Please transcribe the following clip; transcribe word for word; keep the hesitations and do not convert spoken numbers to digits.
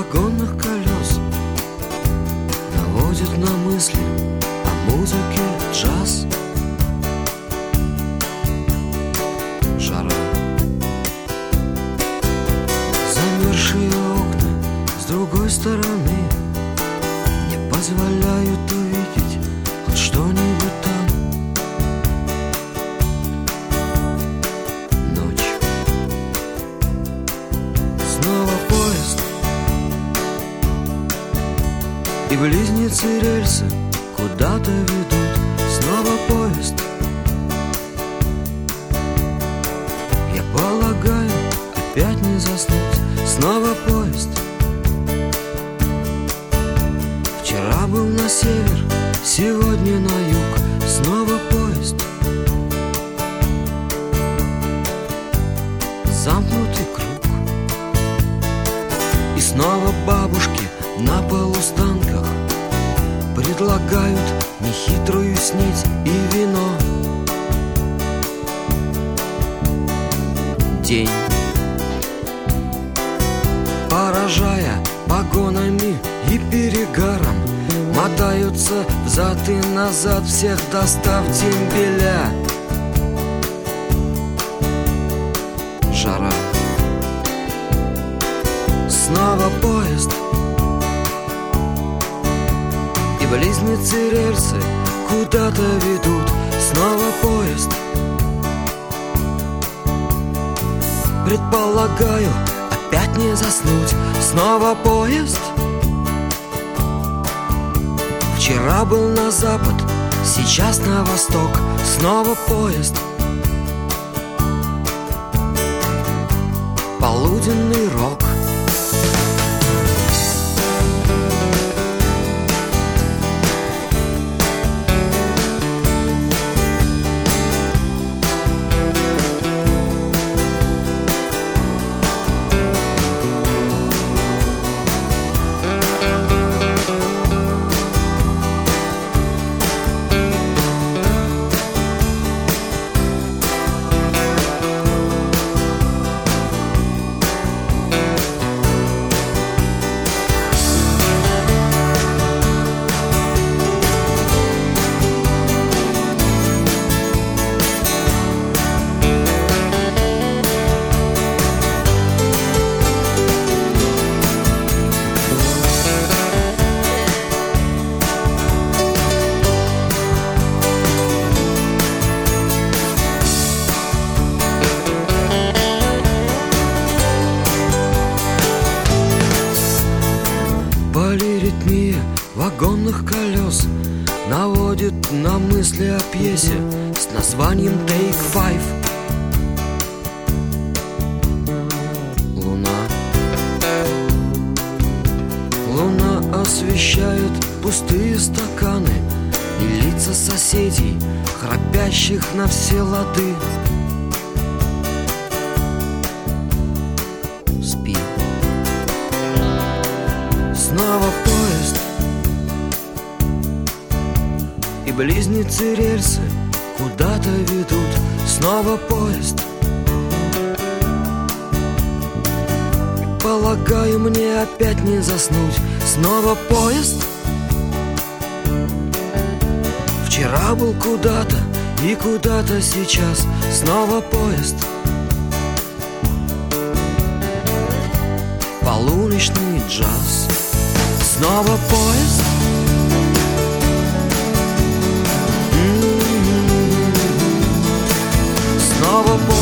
вагонных колес наводит на мысли о музыке джаз. Жара, замерзшие окна с другой стороны не позволяют увидеть хоть что-нибудь там. Ночь, снова поезд, и близнецы рельсы куда-то ведут. Снова поезд, я полагаю, опять не заснуть. Снова поезд, вчера был на север, сегодня на юг. Снова поезд, замкнутый круг. И снова бабушки на полустанках предлагают нехитрую снеть и вино. День, поражая погонами и перегаром, мотаются взад и назад, всех достав дембеля. Жара, снова поезд, и близнецы рельсы куда-то ведут. Снова поезд, предполагаю, опять не заснуть. Снова поезд, вчера был на запад, сейчас на восток. Снова поезд, полуденный рок. Полиритмия вагонных колес наводит на мысли о пьесе с названием Take Five. Луна, луна освещает пустые стаканы и лица соседей, храпящих на все лады. Спи. Снова поезд, и близнецы рельсы куда-то ведут. Снова поезд, полагаю, мне опять не заснуть. Снова поезд, вчера был куда-то и куда-то сейчас. Снова поезд, полуночный джаз. Снова поезд, снова поезд.